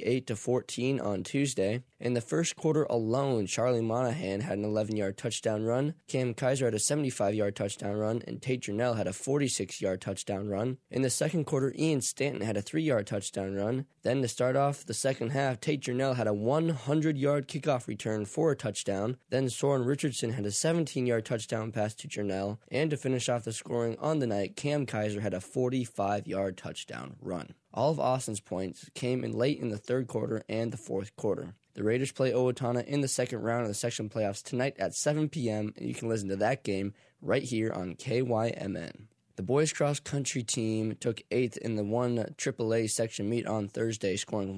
48-14 on Tuesday. In the first quarter alone, Charlie Monahan had an 11-yard touchdown run, Cam Kaiser had a 75-yard touchdown run, and Tate Jernell had a 46-yard touchdown run. In the second quarter, Ian Stanton had a 3-yard touchdown run. Then to start off the second half, Tate Jernell had a 100-yard kickoff return for a touchdown. Then Soren Richardson had a 17-yard touchdown pass to Jernell. And to finish off the scoring on the night, Cam Kaiser had a 45-yard touchdown run. All of Austin's points came in late in the third quarter and the fourth quarter. The Raiders play Owatonna in the second round of the section playoffs tonight at 7 p.m., and you can listen to that game right here on KYMN. The boys cross-country team took 8th in the 1 AAA section meet on Thursday, scoring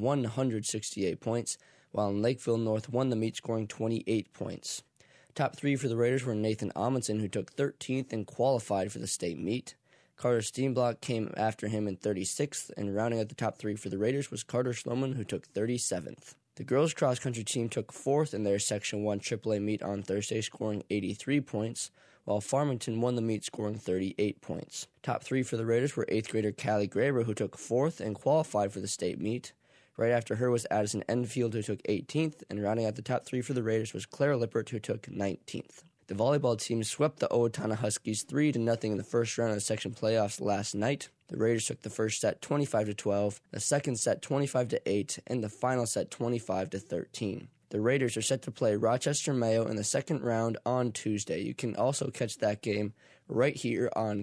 168 points, while in Lakeville North won the meet, scoring 28 points. Top 3 for the Raiders were Nathan Amundsen, who took 13th and qualified for the state meet. Carter Steenblock came after him in 36th, and rounding out the top 3 for the Raiders was Carter Schloman, who took 37th. The girls cross-country team took 4th in their Section 1 AAA meet on Thursday, scoring 83 points, while Farmington won the meet, scoring 38 points. Top 3 for the Raiders were 8th grader Callie Graber, who took 4th and qualified for the state meet. Right after her was Addison Enfield, who took 18th, and rounding out the top 3 for the Raiders was Claire Lippert, who took 19th. The volleyball team swept the Owatonna Huskies 3-0 in the first round of the section playoffs last night. The Raiders took the first set 25-12, the second set 25-8, and the final set 25-13. The Raiders are set to play Rochester Mayo in the second round on Tuesday. You can also catch that game right here on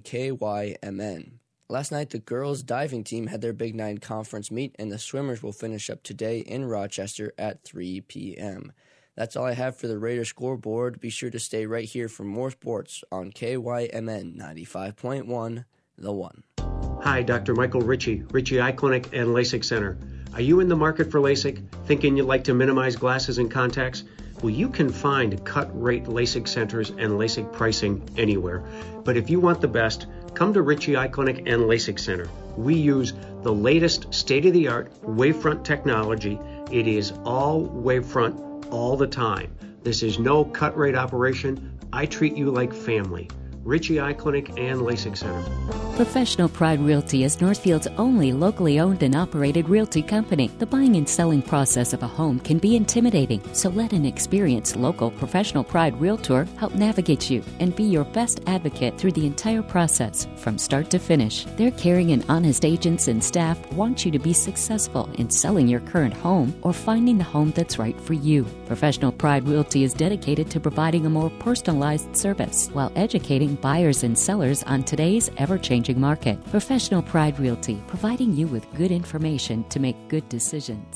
KYMN. Last night, the girls' diving team had their Big 9 conference meet, and the swimmers will finish up today in Rochester at 3 p.m. That's all I have for the Raiders scoreboard. Be sure to stay right here for more sports on KYMN 95.1, The One. Hi, Dr. Michael Ritchie, Ritchie Eye Clinic and LASIK Center. Are you in the market for LASIK? Thinking you'd like to minimize glasses and contacts? Well, you can find cut-rate LASIK centers and LASIK pricing anywhere. But if you want the best, come to Ritchie Eye Clinic and LASIK Center. We use the latest state-of-the-art wavefront technology. It is all wavefront all the time. This is no cut-rate operation. I treat you like family. Ritchie Eye Clinic and LASIK Center. Professional Pride Realty is Northfield's only locally owned and operated realty company. The buying and selling process of a home can be intimidating, so let an experienced local Professional Pride Realtor help navigate you and be your best advocate through the entire process from start to finish. Their caring and honest agents and staff want you to be successful in selling your current home or finding the home that's right for you. Professional Pride Realty is dedicated to providing a more personalized service while educating buyers and sellers on today's ever-changing market. Professional Pride Realty, providing you with good information to make good decisions.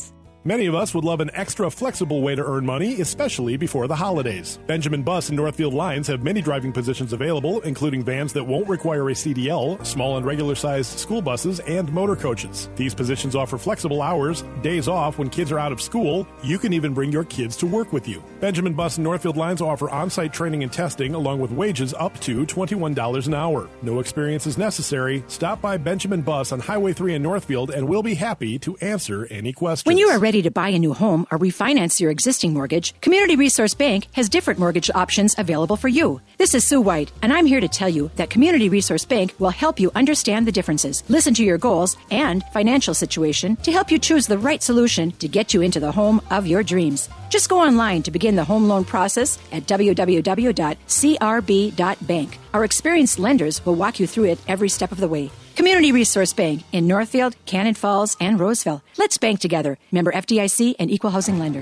Many of us would love an extra flexible way to earn money, especially before the holidays. Benjamin Bus and Northfield Lines have many driving positions available, including vans that won't require a CDL, small and regular-sized school buses, and motor coaches. These positions offer flexible hours, days off when kids are out of school. You can even bring your kids to work with you. Benjamin Bus and Northfield Lines offer on-site training and testing, along with wages up to $21 an hour. No experience is necessary. Stop by Benjamin Bus on Highway 3 in Northfield, and we'll be happy to answer any questions. When you are ready to buy a new home or refinance your existing mortgage, Community Resource Bank has different mortgage options available for you. This is Sue White, and I'm here to tell you that Community Resource Bank will help you understand the differences, listen to your goals and financial situation to help you choose the right solution to get you into the home of your dreams. Just go online to begin the home loan process at www.crb.bank. Our experienced lenders will walk you through it every step of the way. Community Resource Bank in Northfield, Cannon Falls, and Roseville. Let's bank together. Member FDIC and Equal Housing Lender.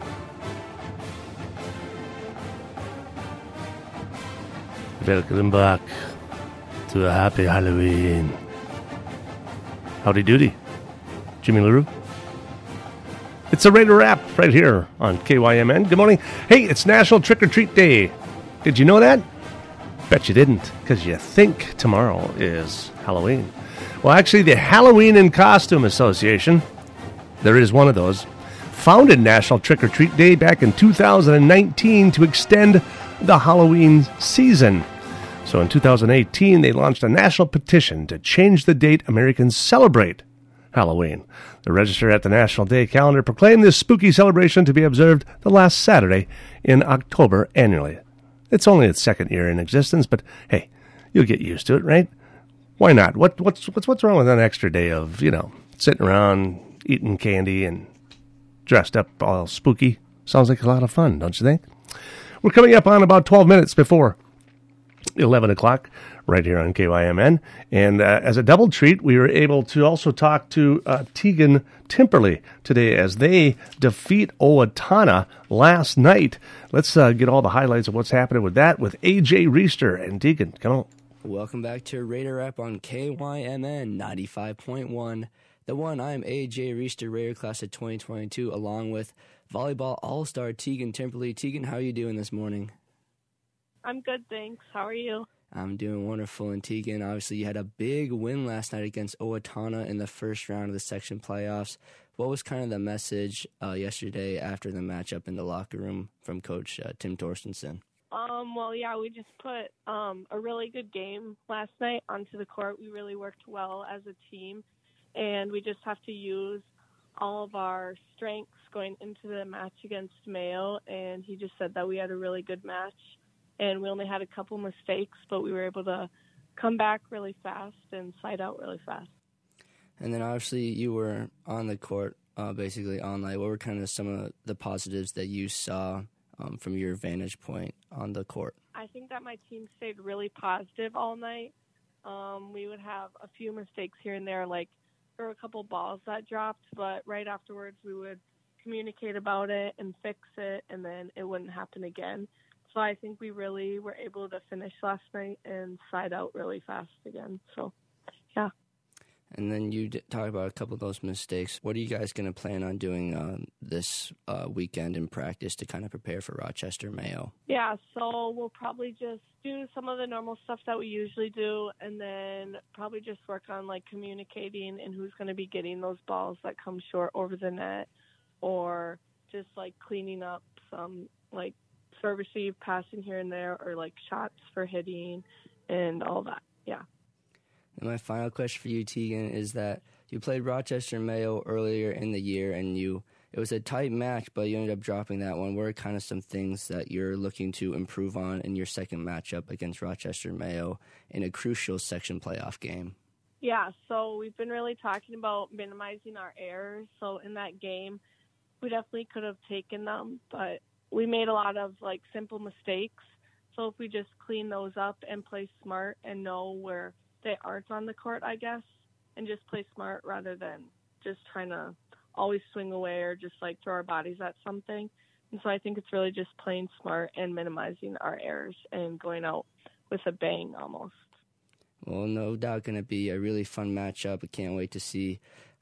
Welcome back to a happy Halloween. Howdy doody. Jimmy LaRue. It's a Raider Wrap right here on KYMN. Good morning. Hey, it's National Trick or Treat Day. Did you know that? Bet you didn't, because you think tomorrow is Halloween. Well, actually, the Halloween and Costume Association, there is one of those, founded National Trick or Treat Day back in 2019 to extend the Halloween season. So in 2018, they launched a national petition to change the date Americans celebrate Halloween. The register at the National Day calendar proclaimed this spooky celebration to be observed the last Saturday in October annually. It's only its second year in existence, but hey, you'll get used to it, right? Why not? What's wrong with an extra day of, sitting around eating candy and dressed up all spooky? Sounds like a lot of fun, don't you think? We're coming up on about 12 minutes before 11 o'clock right here on KYMN. And as a double treat, we were able to also talk to Tegan Timperley today as they defeat Owatonna last night. Let's get all the highlights of what's happening with that with AJ Reister. And Tegan, come on. Welcome back to Raider Wrap on KYMN 95.1. The one, I'm AJ Reister, Raider Class of 2022, along with Volleyball All-Star Tegan Timperley. Tegan, how are you doing this morning? I'm good, thanks. How are you? I'm doing wonderful. And Tegan, obviously you had a big win last night against Owatonna in the first round of the section playoffs. What was kind of the message yesterday after the matchup in the locker room from Coach Tim Torstensen? We just put a really good game last night onto the court. We really worked well as a team, and we just have to use all of our strengths going into the match against Mayo, and he just said that we had a really good match, and we only had a couple mistakes, but we were able to come back really fast and side out really fast. And then obviously you were on the court basically all night. What were kind of some of the positives that you saw from your vantage point on the court? I think that my team stayed really positive all night. We would have a few mistakes here and there, like there were a couple balls that dropped, but right afterwards we would communicate about it and fix it, and then it wouldn't happen again. So I think we really were able to finish last night and side out really fast again. So, yeah. And then you talked about a couple of those mistakes. What are you guys going to plan on doing this weekend in practice to kind of prepare for Rochester Mayo? Yeah, so we'll probably just do some of the normal stuff that we usually do, and then probably just work on, communicating and who's going to be getting those balls that come short over the net, or just, cleaning up some, serve receive, passing here and there, or, shots for hitting and all that, yeah. And my final question for you, Tegan, is that you played Rochester Mayo earlier in the year, and it was a tight match, but you ended up dropping that one. What are kind of some things that you're looking to improve on in your second matchup against Rochester Mayo in a crucial section playoff game? Yeah, so we've been really talking about minimizing our errors. So in that game, we definitely could have taken them, but we made a lot of, simple mistakes. So if we just clean those up and play smart and know where they aren't on the court, I guess, and just play smart rather than just trying to always swing away or just throw our bodies at something. And so I think it's really just playing smart and minimizing our errors and going out with a bang almost. Well, no doubt going to be a really fun matchup. I can't wait to see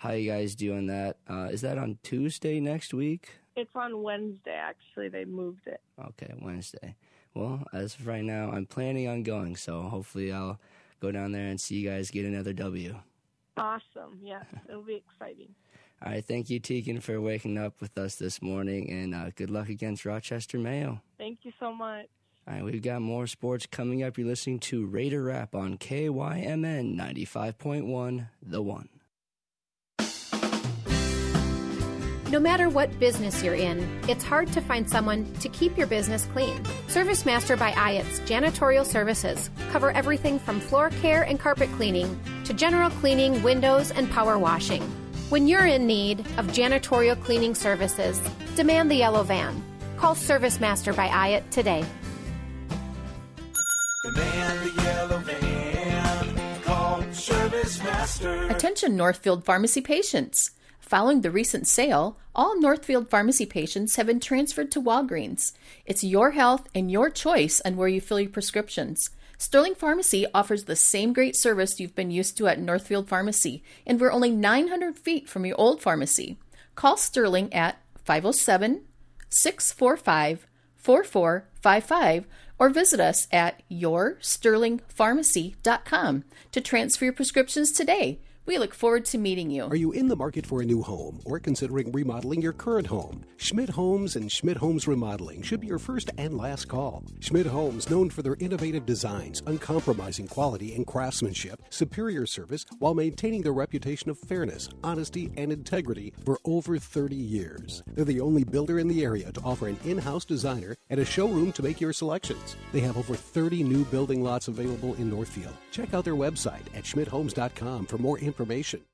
how you guys doing that. Is that on Tuesday next week? It's on Wednesday, actually. They moved it. Okay, Wednesday. Well, as of right now, I'm planning on going, so hopefully I'll go down there and see you guys get another W. Awesome. Yes, it'll be exciting. All right, thank you, Tegan, for waking up with us this morning, and good luck against Rochester Mayo. Thank you so much. All right, we've got more sports coming up. You're listening to Raider Rap on KYMN 95.1, The One. No matter what business you're in, it's hard to find someone to keep your business clean. ServiceMaster by Ayats Janitorial Services cover everything from floor care and carpet cleaning to general cleaning, windows, and power washing. When you're in need of janitorial cleaning services, demand the yellow van. Call ServiceMaster by Ayat today. Demand the yellow van. Call ServiceMaster. Attention Northfield Pharmacy patients. Following the recent sale, all Northfield Pharmacy patients have been transferred to Walgreens. It's your health and your choice on where you fill your prescriptions. Sterling Pharmacy offers the same great service you've been used to at Northfield Pharmacy, and we're only 900 feet from your old pharmacy. Call Sterling at 507-645-4455 or visit us at yoursterlingpharmacy.com to transfer your prescriptions today. We look forward to meeting you. Are you in the market for a new home or considering remodeling your current home? Schmidt Homes and Schmidt Homes Remodeling should be your first and last call. Schmidt Homes, known for their innovative designs, uncompromising quality and craftsmanship, superior service, while maintaining their reputation of fairness, honesty, and integrity for over 30 years. They're the only builder in the area to offer an in-house designer and a showroom to make your selections. They have over 30 new building lots available in Northfield. Check out their website at schmidthomes.com for more information.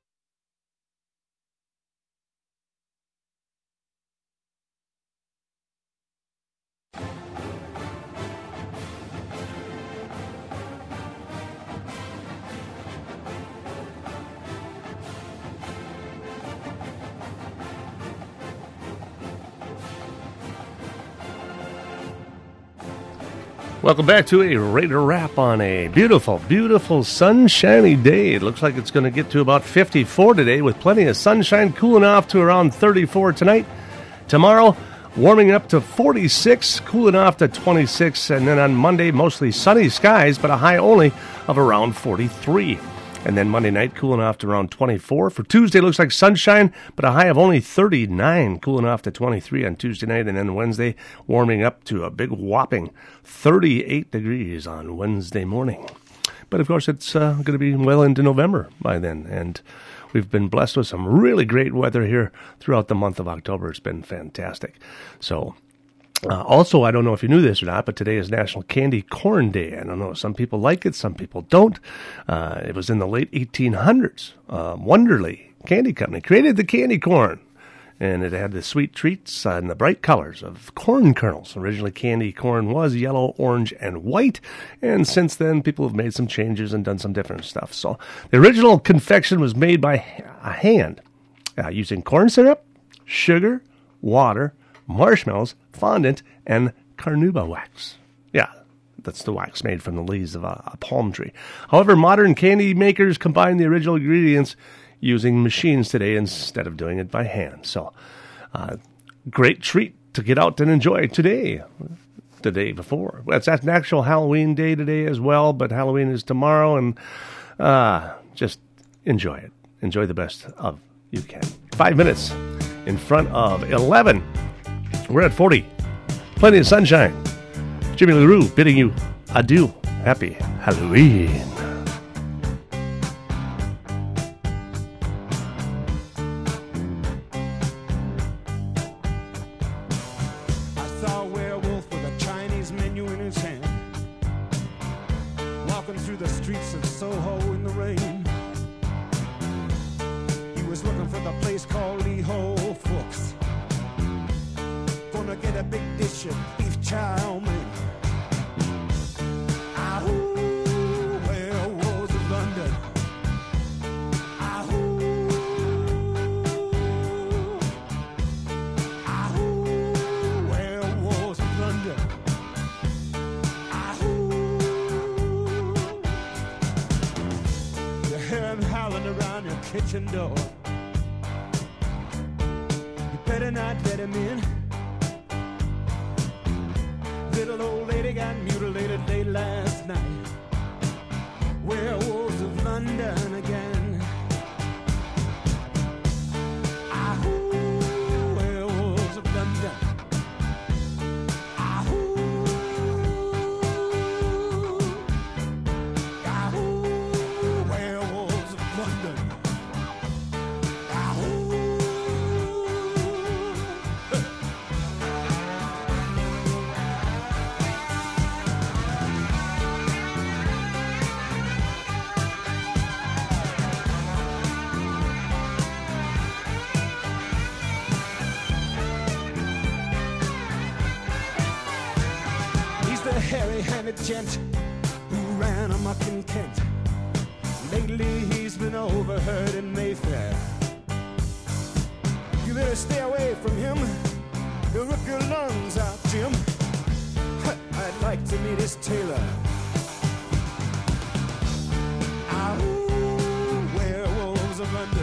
Welcome back to a Raider Wrap on a beautiful, beautiful sunshiny day. It looks like it's going to get to about 54 today with plenty of sunshine, cooling off to around 34 tonight. Tomorrow, warming up to 46, cooling off to 26. And then on Monday, mostly sunny skies, but a high only of around 43. And then Monday night, cooling off to around 24. For Tuesday, looks like sunshine, but a high of only 39, cooling off to 23 on Tuesday night. And then Wednesday, warming up to a big whopping 38 degrees on Wednesday morning. But, of course, it's going to be well into November by then. And we've been blessed with some really great weather here throughout the month of October. It's been fantastic. So... also, I don't know if you knew this or not, but today is National Candy Corn Day. I don't know. Some people like it. Some people don't. It was in the late 1800s. Wonderly Candy Company created the candy corn. And it had the sweet treats and the bright colors of corn kernels. Originally, candy corn was yellow, orange, and white. And since then, people have made some changes and done some different stuff. So the original confection was made by hand using corn syrup, sugar, water, marshmallows, fondant, and carnauba wax. Yeah, that's the wax made from the leaves of a palm tree. However, modern candy makers combine the original ingredients using machines today instead of doing it by hand. So, great treat to get out and enjoy today, the day before. Well, it's an actual Halloween day today as well, but Halloween is tomorrow, and just enjoy it. Enjoy the best of you can. 5 minutes in front of 11. We're at 40. Plenty of sunshine. Jimmy LaRue bidding you adieu. Happy Halloween. I saw a werewolf with a Chinese menu in his hand, walking through the streets of Soho in the rain. He was looking for the place called Lee Ho Fooks. Gonna get a big dish of beef chow mein. Ahoo, werewolves of London. Ahoo, ahoo, werewolves of London. Ahoo, you hear him howling around your kitchen door. better not let him in. Little old lady got mutilated late last night. Werewolves of London again. Ahoo, werewolves of London. Ahoo, ahoo, werewolves of London. Hairy-handed gent who ran amok in Kent. Lately he's been overheard in Mayfair. You better stay away from him. He'll rip your lungs out, Jim. I'd like to meet his tailor. Ahoo, werewolves of London.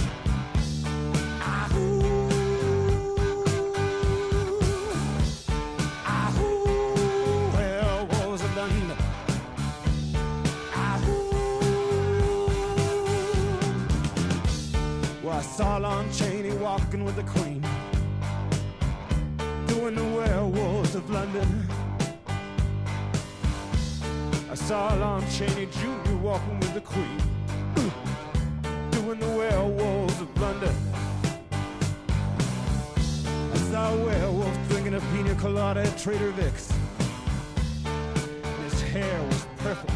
I saw Lon Chaney walking with the Queen, doing the werewolves of London. I saw Lon Chaney Jr. walking with the Queen, doing the werewolves of London. I saw a werewolf drinking a pina colada at Trader Vic's. His hair was perfect.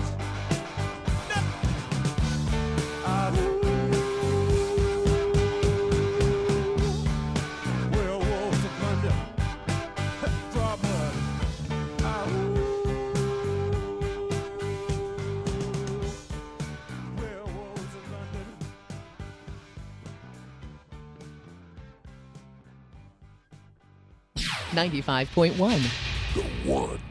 .1 The one.